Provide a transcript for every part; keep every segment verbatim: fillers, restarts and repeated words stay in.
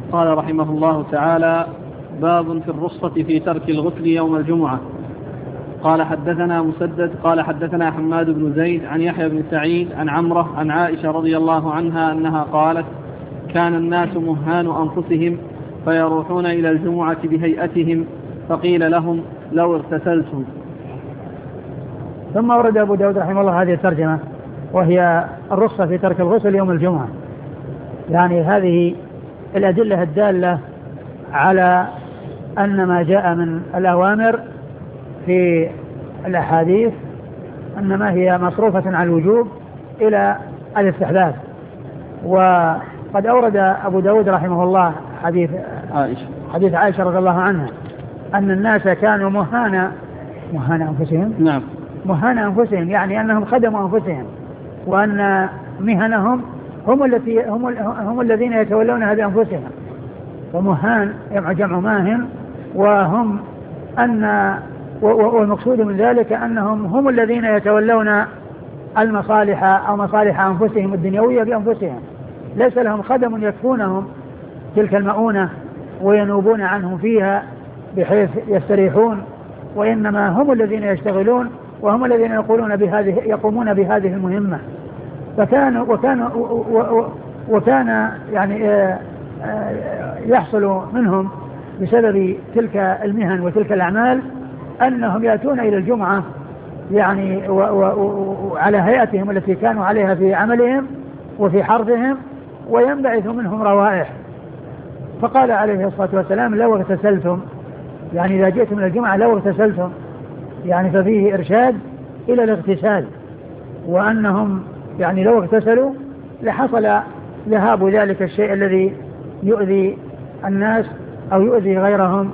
قال رحمه الله تعالى: باب في الرخصة في ترك الغسل يوم الجمعة. قال حدثنا مسدد قال حدثنا حماد بن زيد عن يحيى بن سعيد عن عمرة عن عائشة رضي الله عنها أنها قالت: كان الناس مهان أنفسهم فيروحون إلى الجمعة بهيئتهم فقيل لهم: لو اغتسلتم. ثم ورد أبو داود رحمه الله هذه الترجمة، وهي الرخصة في ترك الغسل يوم الجمعة. يعني هذه الأدلة الدالة على أن ما جاء من الأوامر في الأحاديث أنما هي مصروفة عن الوجوب إلى الاستحباب. وقد أورد أبو داود رحمه الله حديث عائشة حديث عائشة رضي الله عنها أن الناس كانوا مهانا مهانا أنفسهم نعم مهانا أنفسهم، يعني أنهم خدموا أنفسهم، وأن مهنهم هم التي هم, هم الذين يتولونها بأنفسهم. ومهان جمع ماهن، وهم أن والمقصود من ذلك أنهم هم الذين يتولون المصالح أو مصالح أنفسهم الدنيوية بأنفسهم، ليس لهم خدم يكفونهم تلك المؤونة وينوبون عنهم فيها بحيث يستريحون، وإنما هم الذين يشتغلون وهم الذين يقولون بهذه يقومون بهذه المهمة. فكان وكان وكان يعني يحصل منهم بسبب تلك المهن وتلك الأعمال أنهم يأتون إلى الجمعة يعني وعلى هيئتهم التي كانوا عليها في عملهم وفي حرثهم، وينبعث منهم روائح. فقال عليه الصلاة والسلام: لو اغتسلتم، يعني إذا جئتم إلى الجمعة لو اغتسلتم، يعني ففيه إرشاد إلى الاغتسال، وأنهم يعني لو اغتسلوا لحصل ذهاب ذلك الشيء الذي يؤذي الناس أو يؤذي غيرهم.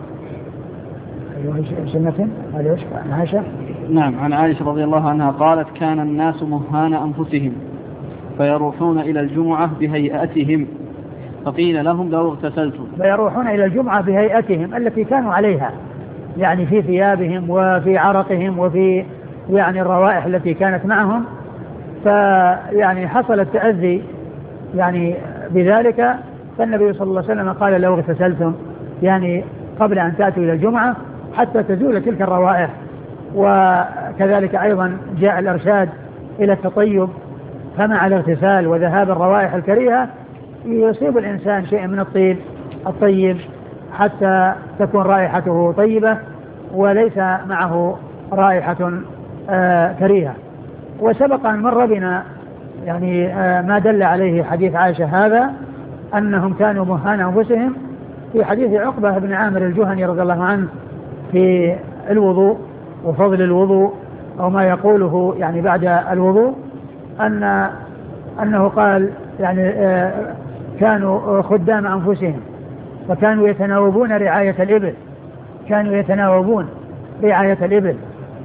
سنة هذا عن عائشة. نعم، عن عائشة رضي الله عنها قالت: كان الناس مهان أنفسهم فيروحون إلى الجمعة بهيئتهم فقيل لهم: لو اغتسلتم. فيروحون إلى الجمعة بهيئتهم التي كانوا عليها، يعني في ثيابهم وفي عرقهم وفي يعني الروائح التي كانت معهم، فيعني حصل التأذي يعني بذلك. فالنبي صلى الله عليه وسلم قال: لو اغتسلتم، يعني قبل أن تأتوا إلى الجمعة حتى تزول تلك الروائح. وكذلك أيضا جاء الإرشاد إلى التطيب، فمع الاغتسال وذهاب الروائح الكريهة يصيب الإنسان شيء من الطيب الطيب حتى تكون رائحته طيبة وليس معه رائحة آه كريهة. وسبق أن مر بنا يعني آه ما دل عليه حديث عائشة هذا، أنهم كانوا مهان أنفسهم، في حديث عقبة بن عامر الجهني رضي الله عنه في الوضوء وفضل الوضوء أو ما يقوله يعني بعد الوضوء، أن أنه قال يعني آه كانوا خدام أنفسهم فكانوا يتناوبون رعاية الإبل كانوا يتناوبون رعاية الإبل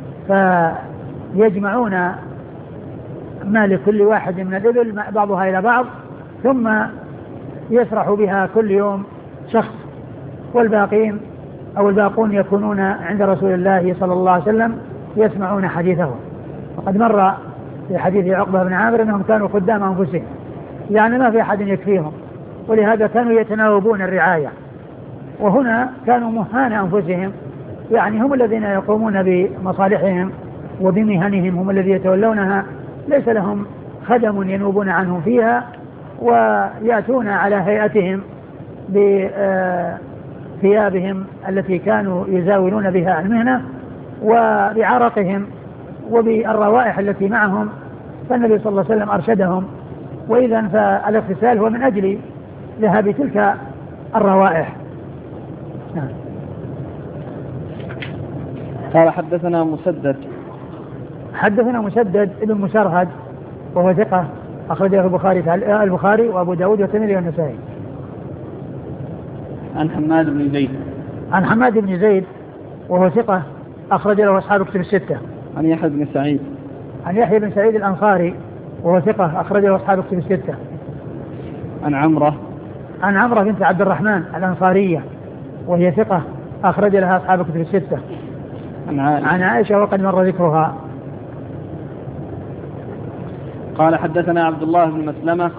فيجمعون ما لكل واحد من الإبل بعضها إلى بعض، ثم يسرح بها كل يوم شخص، والباقين أو الباقون يكونون عند رسول الله صلى الله عليه وسلم يسمعون حديثه. وقد مر في حديث عقبة بن عامر أنهم كانوا خدام أنفسهم، يعني ما في أحد يكفيهم، ولهذا كانوا يتناوبون الرعاية. وهنا كانوا مهان أنفسهم، يعني هم الذين يقومون بمصالحهم وبمهنهم، هم الذين يتولونها، ليس لهم خدم ينوبون عنهم فيها، ويأتون على هيئتهم بثيابهم التي كانوا يزاولون بها المهنة وبعرقهم وبالروائح التي معهم. فالنبي صلى الله عليه وسلم أرشدهم، وإذا فالاغتسال هو من أجل ذهاب تلك الروائح. قال حدثنا مسدد حدثنا مسدد ابن مسرهد وهو ثقة أخرجه البخاري البخاري وأبو داود والترمذي والنسائي. عن حماد بن زيد عن حماد بن زيد وهو ثقة أخرج له أصحاب كتب الستة. عن يحيى بن سعيد عن يحيى بن سعيد الأنصاري وهو ثقة أخرج له أصحاب كتب الستة. عن عمرة عن عمرة بنت عبد الرحمن الأنصارية وهي ثقة أخرج لها أصحاب كتب الستة. عن عائشة, عن عائشة وقد مر ذكرها. قال حدثنا عبد الله بن مسلمة